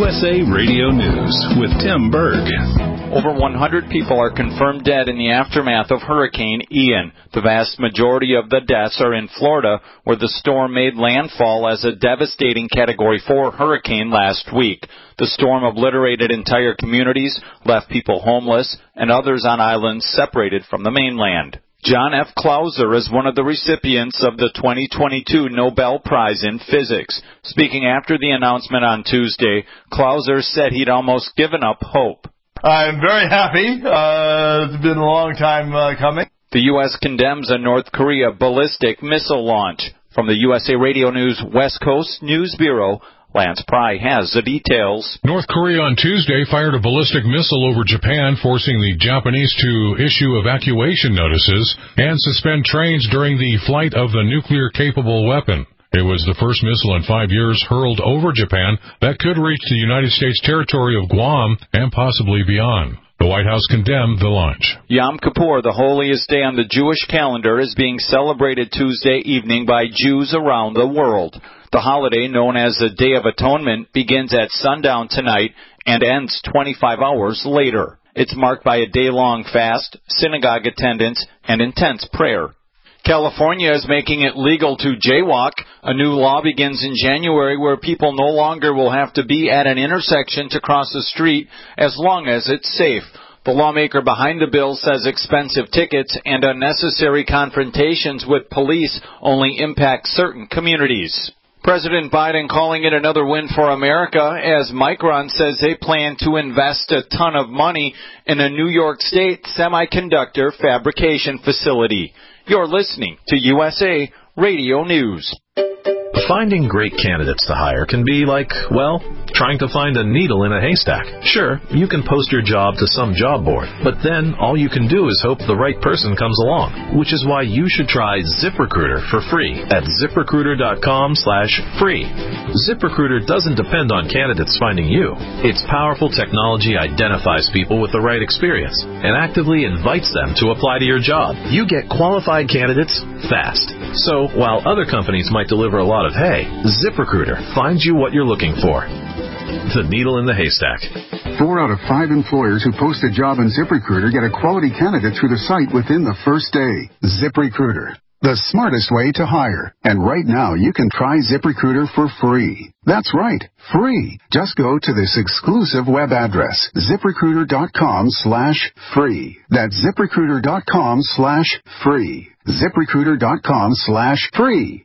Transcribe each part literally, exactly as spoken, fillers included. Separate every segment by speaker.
Speaker 1: U S A Radio News with Tim Berg.
Speaker 2: Over one hundred people are confirmed dead in the aftermath of Hurricane Ian. The vast majority of the deaths are in Florida, where the storm made landfall as a devastating Category four hurricane last week. The storm obliterated entire communities, left people homeless, and others on islands separated from the mainland. John F. Clauser is one of the recipients of the twenty twenty-two Nobel Prize in Physics. Speaking after the announcement on Tuesday, Clauser said he'd almost given up hope.
Speaker 3: I'm very happy. Uh, it's been a long time uh, coming.
Speaker 2: The U S condemns a North Korea ballistic missile launch. From the U S A Radio News West Coast News Bureau, Lance Pry has the details.
Speaker 4: North Korea on Tuesday fired a ballistic missile over Japan, forcing the Japanese to issue evacuation notices and suspend trains during the flight of the nuclear-capable weapon. It was the first missile in five years hurled over Japan that could reach the United States territory of Guam and possibly beyond. The White House condemned the launch.
Speaker 2: Yom Kippur, the holiest day on the Jewish calendar, is being celebrated Tuesday evening by Jews around the world. The holiday, known as the Day of Atonement, begins at sundown tonight and ends twenty-five hours later. It's marked by a day-long fast, synagogue attendance, and intense prayer. California is making it legal to jaywalk. A new law begins in January where people no longer will have to be at an intersection to cross the street as long as it's safe. The lawmaker behind the bill says expensive tickets and unnecessary confrontations with police only impact certain communities. President Biden calling it another win for America as Micron says they plan to invest a ton of money in a New York State semiconductor fabrication facility. You're listening to U S A Radio News.
Speaker 5: Finding great candidates to hire can be like, well, trying to find a needle in a haystack. Sure, you can post your job to some job board, but then all you can do is hope the right person comes along, which is why you should try ZipRecruiter for free at ZipRecruiter.com slash free. ZipRecruiter doesn't depend on candidates finding you. Its powerful technology identifies people with the right experience and actively invites them to apply to your job. You get qualified candidates fast. So, while other companies might deliver a lot of hay, ZipRecruiter finds you what you're looking for. The needle in the haystack.
Speaker 6: Four out of five employers who post a job in ZipRecruiter get a quality candidate through the site within the first day. ZipRecruiter, the smartest way to hire. And right now, you can try ZipRecruiter for free. That's right, free. Just go to this exclusive web address, ZipRecruiter.com slash free. That's ZipRecruiter.com slash free. ZipRecruiter.com slash free.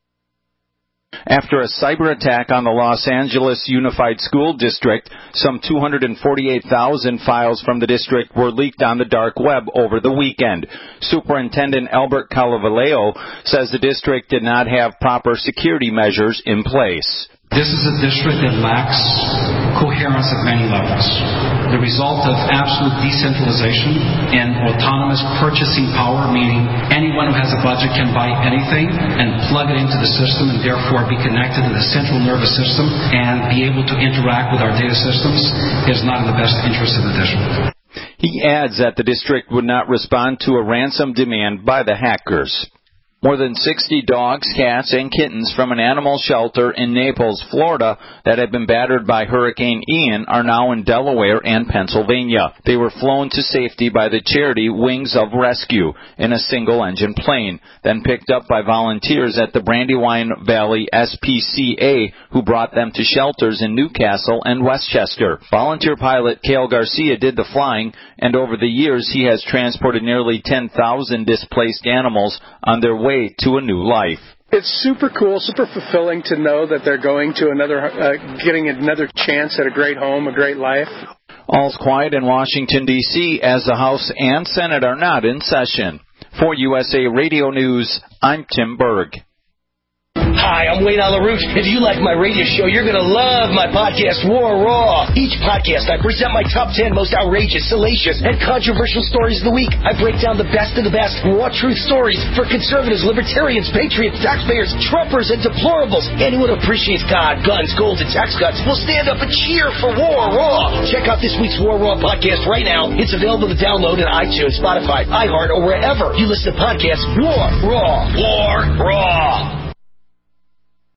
Speaker 2: After a cyber attack on the Los Angeles Unified School District, some two hundred forty-eight thousand files from the district were leaked on the dark web over the weekend. Superintendent Albert Calavaleo says the district did not have proper security measures in place.
Speaker 7: This is a district that lacks coherence at many levels. The result of absolute decentralization and autonomous purchasing power, meaning anyone who has a budget can buy anything and plug it into the system and therefore be connected to the central nervous system and be able to interact with our data systems, is not in the best interest of the district.
Speaker 2: He adds that the district would not respond to a ransom demand by the hackers. More than sixty dogs, cats, and kittens from an animal shelter in Naples, Florida, that had been battered by Hurricane Ian are now in Delaware and Pennsylvania. They were flown to safety by the charity Wings of Rescue in a single-engine plane, then picked up by volunteers at the Brandywine Valley S P C A, who brought them to shelters in Newcastle and Westchester. Volunteer pilot Cale Garcia did the flying, and over the years he has transported nearly ten thousand displaced animals on their way to a new life.
Speaker 8: It's super cool, super fulfilling to know that they're going to another, uh, getting another chance at a great home, a great life.
Speaker 2: All's quiet in Washington, D C as the House and Senate are not in session. For U S A Radio News, I'm Tim Berg.
Speaker 9: Hi, I'm Wayne LaRouche. If you like my radio show, you're going to love my podcast, War Raw. Each podcast, I present my top ten most outrageous, salacious, and controversial stories of the week. I break down the best of the best raw truth stories for conservatives, libertarians, patriots, taxpayers, Trumpers, and deplorables. Anyone who appreciates God, guns, gold, and tax cuts will stand up and cheer for War Raw. Check out this week's War Raw podcast right now. It's available to download on iTunes, Spotify, iHeart, or wherever you listen to podcasts. War Raw. War Raw.